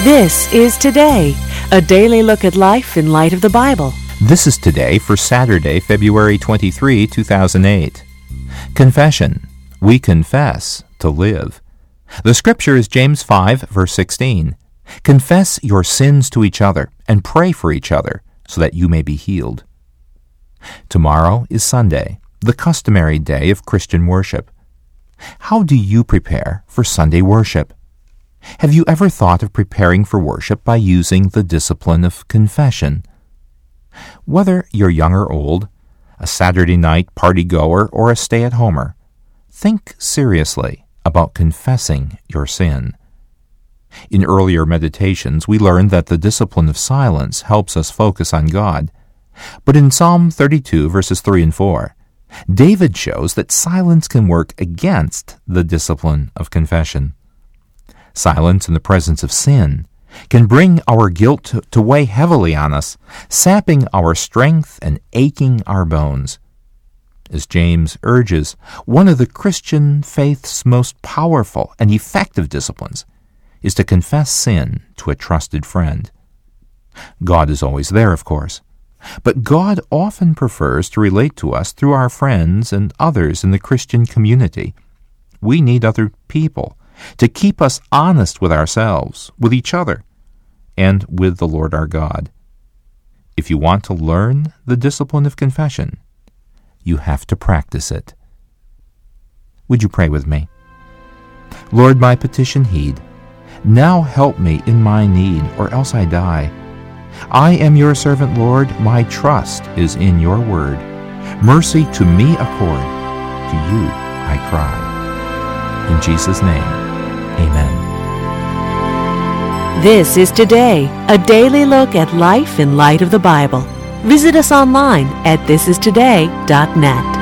This is Today, a daily look at life in light of the Bible. This is Today for Saturday, February 23, 2008. Confession. We confess to live. The scripture is James 5, verse 16. Confess your sins to each other and pray for each other so that you may be healed. Tomorrow is Sunday, the customary day of Christian worship. How do you prepare for Sunday worship? Have you ever thought of preparing for worship by using the discipline of confession? Whether you're young or old, a Saturday night party-goer or a stay-at-homer, think seriously about confessing your sin. In earlier meditations, we learned that the discipline of silence helps us focus on God. But in Psalm 32, verses 3 and 4, David shows that silence can work against the discipline of confession. Silence in the presence of sin can bring our guilt to weigh heavily on us, sapping our strength and aching our bones. As James urges, one of the Christian faith's most powerful and effective disciplines is to confess sin to a trusted friend. God is always there, of course, but God often prefers to relate to us through our friends and others in the Christian community. We need other people to keep us honest with ourselves, with each other, and with the Lord our God. If you want to learn the discipline of confession, you have to practice it. Would you pray with me? Lord, my petition heed. Now help me in my need, or else I die. I am your servant, Lord. My trust is in your word. Mercy to me accord. To you I cry. In Jesus' name, amen. This is Today, a daily look at life in light of the Bible. Visit us online at thisistoday.net.